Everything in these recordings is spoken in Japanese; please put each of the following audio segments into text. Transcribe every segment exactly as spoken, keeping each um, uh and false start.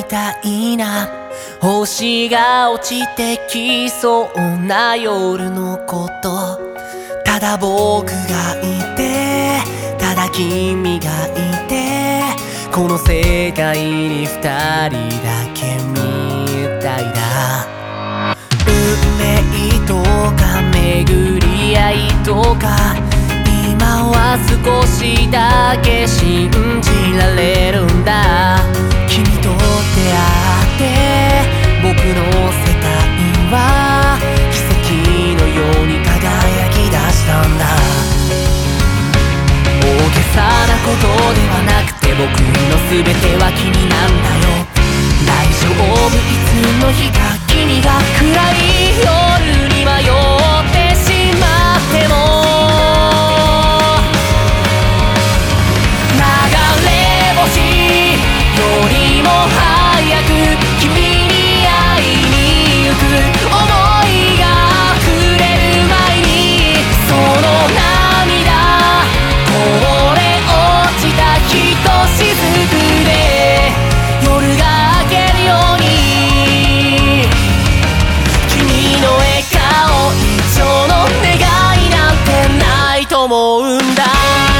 たいな星が落ちてきそうな夜のこと、ただ僕がいてただ君がいて、この世界に二人だけみたいだ。運命とか巡り合いとか、今は少しだけ信じられるんだ。君と出会って僕の世界は奇跡のように輝き出したんだ。大げさなことではなくて僕の全ては君なんだよ。大丈夫、いつの日か君が暗い夜に迷ってしまっても、流れ星よりも早く君に会いに行く。想いが溢れる前にその涙こぼれ落ちたひとしずくで夜が明けるように、君の笑顔以上の願いなんてないと思うんだ。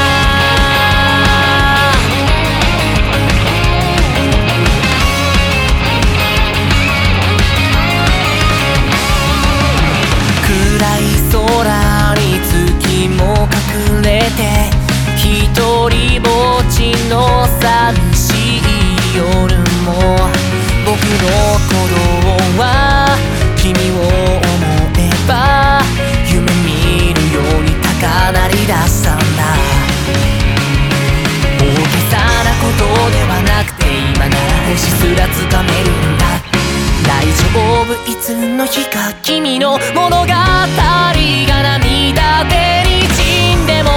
暗い空に月も隠れて一人ぼっちの寂しい夜も、僕の鼓動は君を思えば夢見るように高鳴り出したんだ。大げさなことではなくて今なら星すらつかめるんだ。大丈夫、いつの日か君の物語が涙でにじんでも、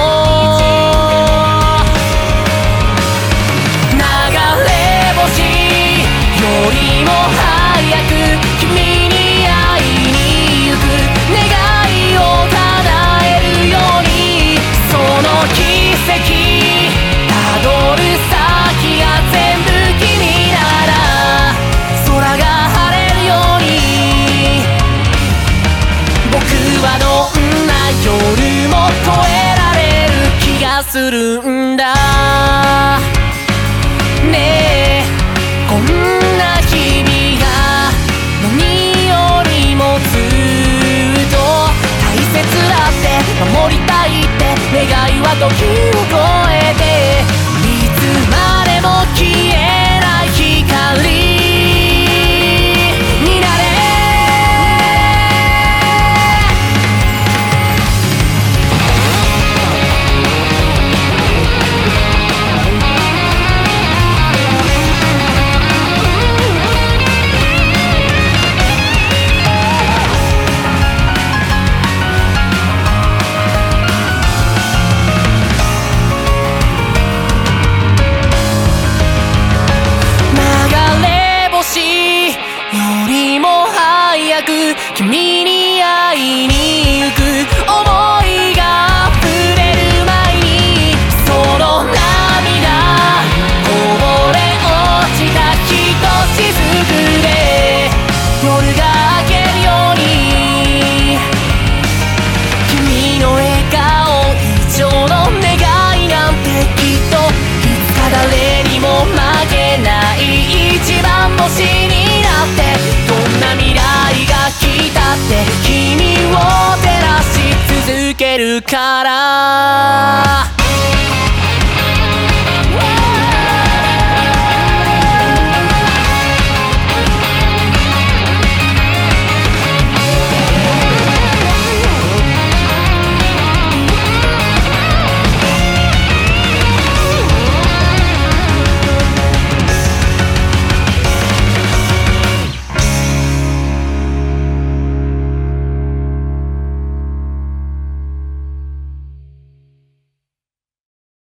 流れ星よりも早く君に会いに行く。願いを叶えるようにその奇跡たどる先が全部君なら、空が晴れるように僕はどんな夜も越えられる気がするんだ。ねえ、こんな日々が何よりもずっと大切だって守りたいって願いは時を超えていつまでも消えない光になれ。よりも早く君に会いに行く。想いが溢れる前にその涙こぼれ落ちたひとしずくで夜が明けるように、君の笑顔以上の願いなんてきっといつか誰にも負けない一番星になって、どんな未来が来たって君を照らし続けるから。